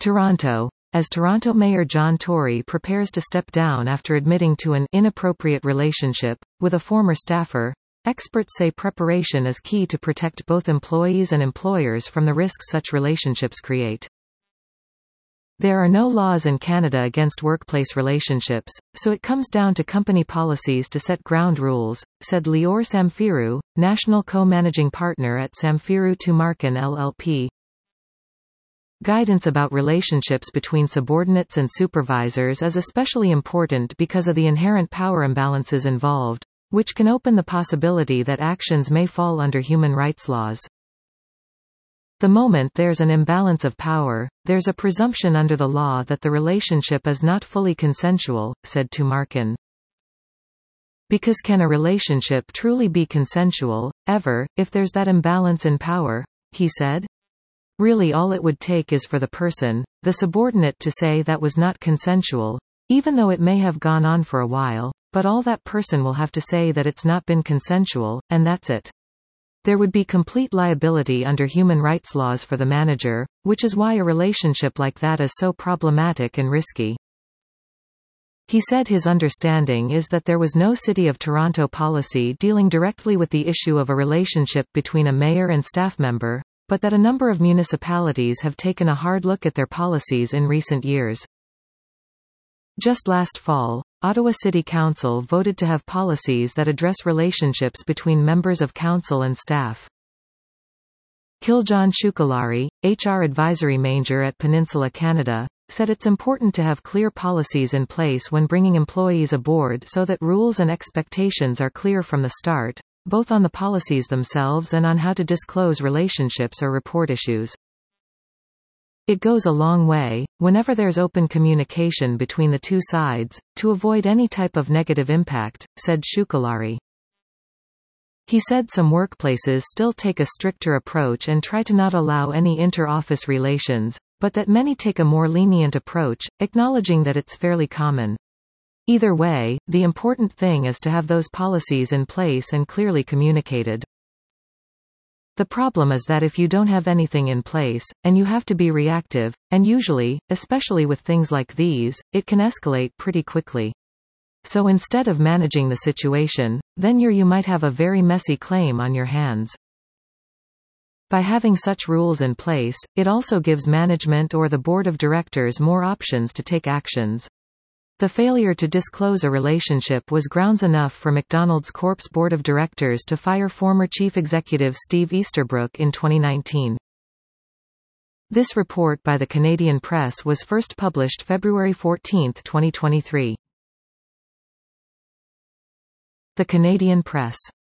Toronto. As Toronto Mayor John Tory prepares to step down after admitting to an inappropriate relationship with a former staffer, experts say preparation is key to protect both employees and employers from the risks such relationships create. There are no laws in Canada against workplace relationships, so it comes down to company policies to set ground rules, said Lior Samfiru, National Co-Managing Partner at Samfiru Tumarkin LLP. Guidance about relationships between subordinates and supervisors is especially important because of the inherent power imbalances involved, which can open the possibility that actions may fall under human rights laws. The moment there's an imbalance of power, there's a presumption under the law that the relationship is not fully consensual, said Tumarkin. Because can a relationship truly be consensual, ever, if there's that imbalance in power? He said. Really all it would take is for the person, the subordinate, to say that was not consensual, even though it may have gone on for a while, but all that person will have to say that it's not been consensual, and that's it. There would be complete liability under human rights laws for the manager, which is why a relationship like that is so problematic and risky. He said his understanding is that there was no City of Toronto policy dealing directly with the issue of a relationship between a mayor and staff member, but that a number of municipalities have taken a hard look at their policies in recent years. Just last fall, Ottawa City Council voted to have policies that address relationships between members of council and staff. Kiljon Shukalari, HR Advisory Manager at Peninsula Canada, said it's important to have clear policies in place when bringing employees aboard so that rules and expectations are clear from the start, both on the policies themselves and on how to disclose relationships or report issues. It goes a long way, whenever there's open communication between the two sides, to avoid any type of negative impact, said Shukalari. He said some workplaces still take a stricter approach and try to not allow any inter-office relations, but that many take a more lenient approach, acknowledging that it's fairly common. Either way, the important thing is to have those policies in place and clearly communicated. The problem is that if you don't have anything in place, and you have to be reactive, and usually, especially with things like these, it can escalate pretty quickly. So instead of managing the situation, then you might have a very messy claim on your hands. By having such rules in place, it also gives management or the board of directors more options to take actions. The failure to disclose a relationship was grounds enough for McDonald's Corp's board of directors to fire former chief executive Steve Easterbrook in 2019. This report by the Canadian Press was first published February 14, 2023. The Canadian Press.